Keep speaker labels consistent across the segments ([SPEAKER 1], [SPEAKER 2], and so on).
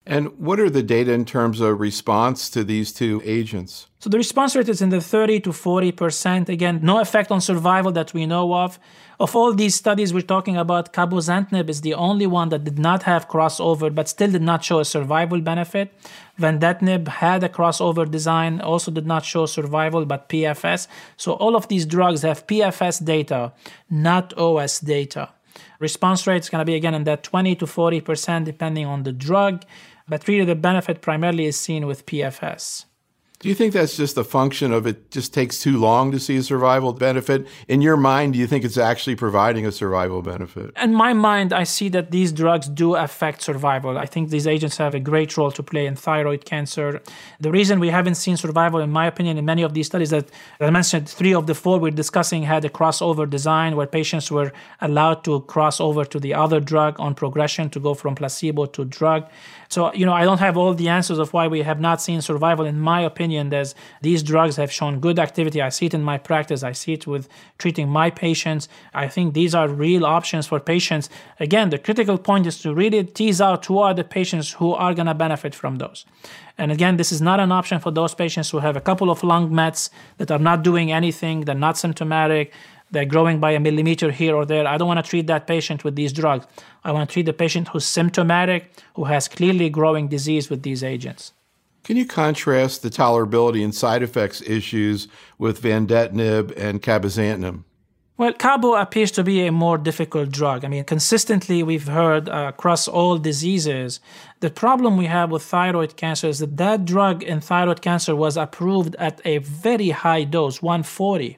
[SPEAKER 1] And what are the data in terms of response to these two agents?
[SPEAKER 2] So the response rate is in the 30 to 40%. Again, no effect on survival that we know of. Of all these studies we're talking about, cabozantinib is the only one that did not have crossover but still did not show a survival benefit. Vandetanib had a crossover design, also did not show survival but PFS. So all of these drugs have PFS data, not OS data. Response rate is going to be, again, in that 20 to 40% depending on the drug, but really the benefit primarily is seen with PFS.
[SPEAKER 1] Do you think that's just a function of it just takes too long to see a survival benefit? In your mind, do you think it's actually providing a survival benefit?
[SPEAKER 2] In my mind, I see that these drugs do affect survival. I think these agents have a great role to play in thyroid cancer. The reason we haven't seen survival, in my opinion, in many of these studies that I mentioned, 3 of the 4 we're discussing had a crossover design where patients were allowed to cross over to the other drug on progression to go from placebo to drug. So, I don't have all the answers of why we have not seen survival. In my opinion, these drugs have shown good activity. I see it in my practice. I see it with treating my patients. I think these are real options for patients. Again, the critical point is to really tease out who are the patients who are going to benefit from those. And again, this is not an option for those patients who have a couple of lung mets that are not doing anything, they're not symptomatic, they're growing by a millimeter here or there. I don't want to treat that patient with these drugs. I want to treat the patient who's symptomatic, who has clearly growing disease with these agents.
[SPEAKER 1] Can you contrast the tolerability and side effects issues with vandetanib and cabozantinib?
[SPEAKER 2] Well, cabo appears to be a more difficult drug. Consistently we've heard across all diseases, the problem we have with thyroid cancer is that drug in thyroid cancer was approved at a very high dose, 140.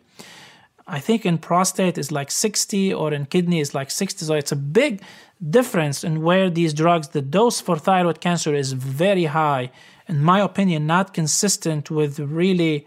[SPEAKER 2] I think in prostate is like 60 or in kidney is like 60. So it's a big difference in where these drugs, the dose for thyroid cancer is very high. In my opinion, not consistent with really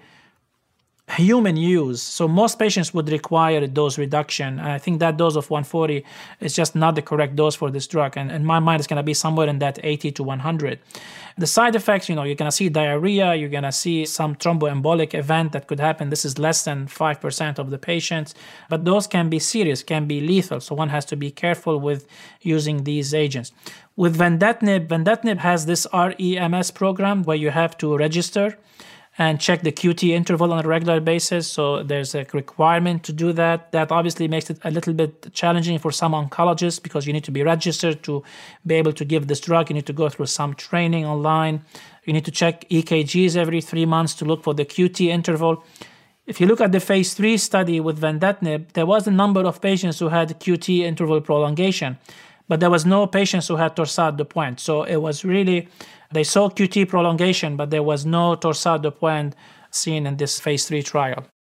[SPEAKER 2] human use. So most patients would require a dose reduction. And I think that dose of 140 is just not the correct dose for this drug. And in my mind, it's going to be somewhere in that 80 to 100. The side effects, you're going to see diarrhea, you're going to see some thromboembolic event that could happen. This is less than 5% of the patients, but those can be serious, can be lethal. So one has to be careful with using these agents. With vandetanib has this REMS program where you have to register and check the QT interval on a regular basis. So there's a requirement to do that. That obviously makes it a little bit challenging for some oncologists because you need to be registered to be able to give this drug. You need to go through some training online. You need to check EKGs every 3 months to look for the QT interval. If you look at the phase 3 study with vandetanib, there was a number of patients who had QT interval prolongation, but there was no patients who had torsade de pointe. So it was really, they saw QT prolongation, but there was no torsade de pointe seen in this phase 3 trial.